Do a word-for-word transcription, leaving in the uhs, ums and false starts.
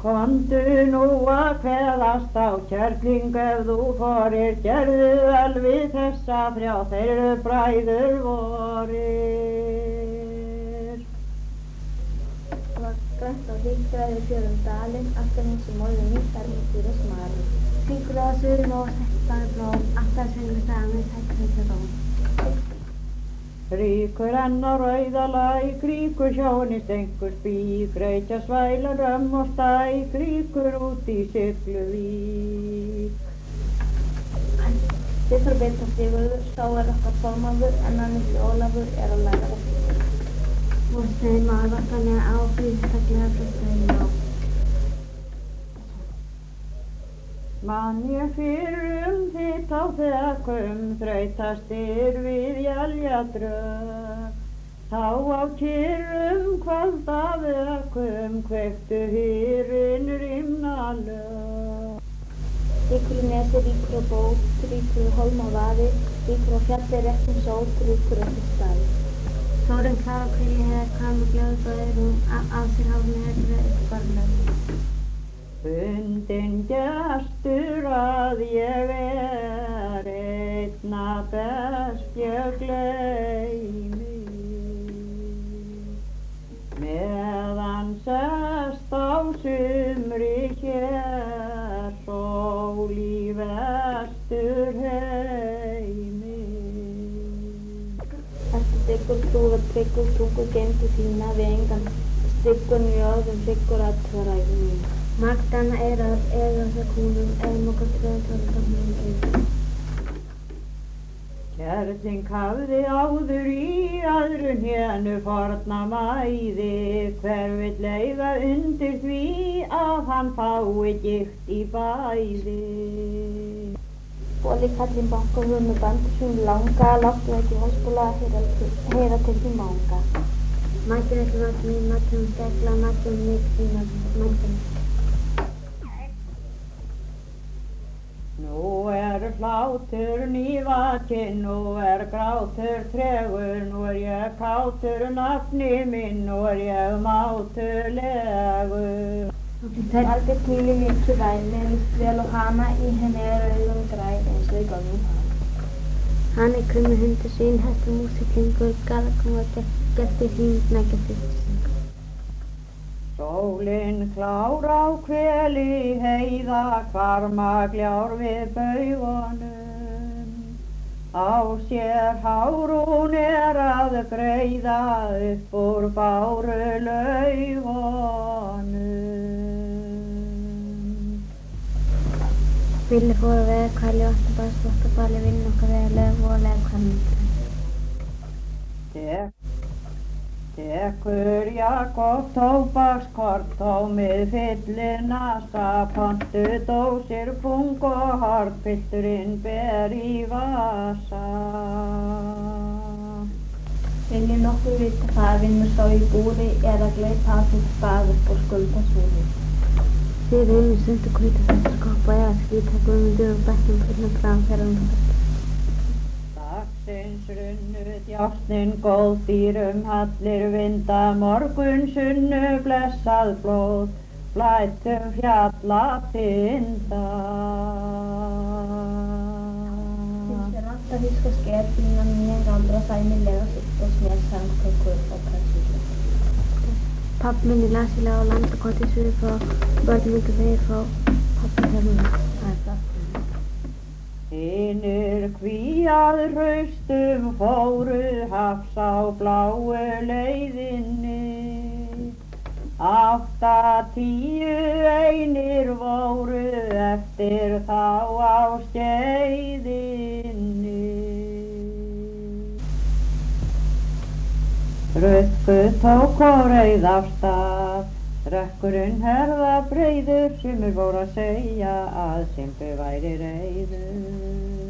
Komdu nú að kveðast á kerling ef þú þorir, gerðu vel við þessa þrjá, þeir eru bræður vorir. Það var grænt á hrísgræði fjörðum dalinn, alltaf eins og morðin nýttar ykkur og smalinn. Hringur á suðum og settar blóm, alltaf svengur saman, sættur þetta róm. Ríkur enn á rauðalæk, ríkur sjóni stengur spík, reykja svælan römm og stæk, ríkur út í Sigluvík. Þið fyrir beita Sigurður, sá er okkar formaður, en hann ykkur Ólafur er að læra okkur. Og þeim að vakna á fyrstaklega fröstaðin á. Man ég fyrir um þitt á þekkum, þrautastir við éljadrög. Þá á kyrrum kvöld af ökum, kveiktu hýrin rimnalög. Ríkur í nesi, ríkur á bót, ríkur á holm á vaði, ríkur á fjalli réttum sót, ríkur á fyrstaði. Sólin klár á kvilli hefur kam og glöðu bæður hún, á sér hálfni hefur upp barnum. Bundinn gestur að ég er, einna best ég gleymi. Meðan sest á sumri hér, sól í vestur heimi. Eftir styggur trúr og tryggur tungu geymdu þína við engan, styggur mjögum tryggur alltvaræði mín. Magdana er að eða þess kúnum, eða mokkar tröðarðan mingin. Kerling hafði áður í öðru hnénu forna mæði, hver vill eiga undir því að hann fái gikt í bæði. Bóli kallinn banka hún með bandur sín langa, láttu ekki hálsbóla að heyra til því manga. Mættir ekki mat mín, mættir hún stegla, mættir hún mig sína, mættir hún. Nú er hlátur nývakinn, nú er grátur tregur, nú er ég kátur nafni minn, nú er ég mátulegur. Margrét kvílir mikið væn, mér líst vel á hana, í henni er augun græn eins og í góðum hana. Hann er krummi hundur sín, hestur músiklingur, garðkom og gestur sín, gestur sín. Sólin klár á hveli heiða, hvarma gljár við baugunum. Á sér hár hún er að greiða upp úr báru laugunum. Villi fór að veða kvæli, vatnabæð, slottabali, vinn okkar veða lög og legkvæmi. Tekur Jakob tóbakskort, tómið fyllir nasa, pontu dósir, pung og hort, pilturinn ber í vasa. Vilji nokkuð vita það, vinnur sá í búri, er að gleypa að þitt spað upp og skulda súri. Þið einu sundu hvíta þetta skoppa eða skýta Guðmundur og bekknum fullum fram þegar hún þetta. Dagsins runnu djásnin góð, dýrum hallir vinda, morgun sunnu blessað blóð, blætum fjalla tinda. Finnst þér vant að híska sker, fínan mér aldra sæmilega sitt og smér sangkökur og pressíli. Pabbi minni lasilega á landakoti suður frá, börn myndu þeir frá pabbi þennum. Það er það. Hinir kvíað hraustum fóru hafs á bláu leiðinni, átta tíu einir voru eftir þá á skeiðinni. Rukku tók og reið af stað, rökkurinn herða breiður, sumir voru að segja að Simbi væri reiður.